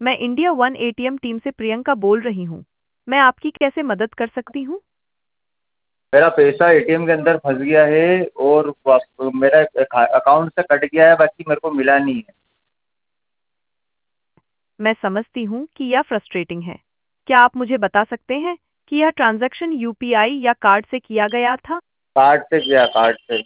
मैं India one ATM team से प्रियंका बोल रही हूँ। मैं आपकी कैसे मदद कर सकती हूँ? मेरा पैसा एटीएम के अंदर फंस गया है और मेरा अकाउंट से कट गया है, बाकी मेरे को मिला नहीं है। मैं समझती हूँ कि यह फ्रस्ट्रेटिंग है। क्या आप मुझे बता सकते हैं कि यह ट्रांजैक्शन यूपीआई या कार्ड से किया गया था? कार्ड से किया, कार्ड से।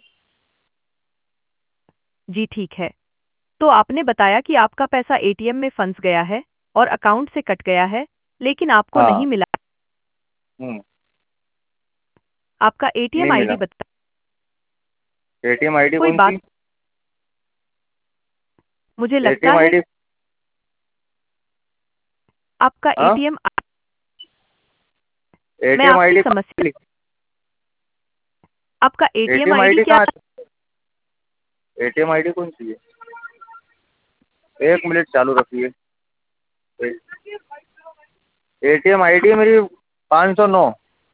जी ठीक है। तो आपने बताया कि आपका पैसा एटीएम में फंस गया है और अकाउंट से कट गया है, लेकिन आपको हाँ। नहीं मिला। हम्म। आपका एटीएम नहीं आईडी मिला। बता। एटीएम आईडी कोई कौन बात, सी? मुझे लगता एटीएम है आईडी। आपका हाँ। एटीएम। मैं एटीएम आपकी आईडी समस्या। कहाँ? आपका एटीएम एटीएम आईडी आईडी क्या? कहाँ? एटीएम आईडी कौन सी है? एक मिनट चालू रखिए। एटीएम आईडी मेरी 509।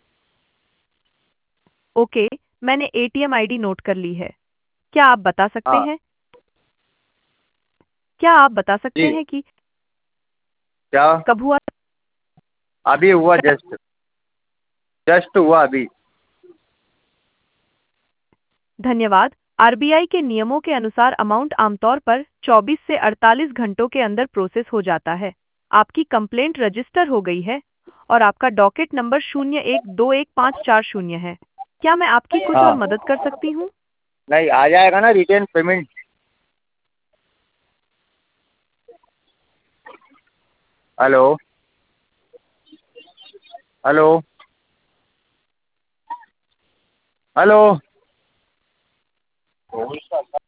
ओके, मैंने एटीएम आईडी नोट कर ली है। क्या आप बता सकते हाँ। हैं क्या आप बता सकते जी। हैं कि क्या? कब हुआ? अभी हुआ, जस्ट जस्ट हुआ अभी। धन्यवाद। आरबीआई के नियमों के अनुसार अमाउंट आमतौर पर 24 से 48 घंटों के अंदर प्रोसेस हो जाता है। आपकी कंप्लेंट रजिस्टर हो गई है और आपका डॉकेट नंबर 01211540 है। क्या मैं आपकी कुछ और हाँ। मदद कर सकती हूँ? नहीं, आ जाएगा ना return payment? Hello. Hello. Hello.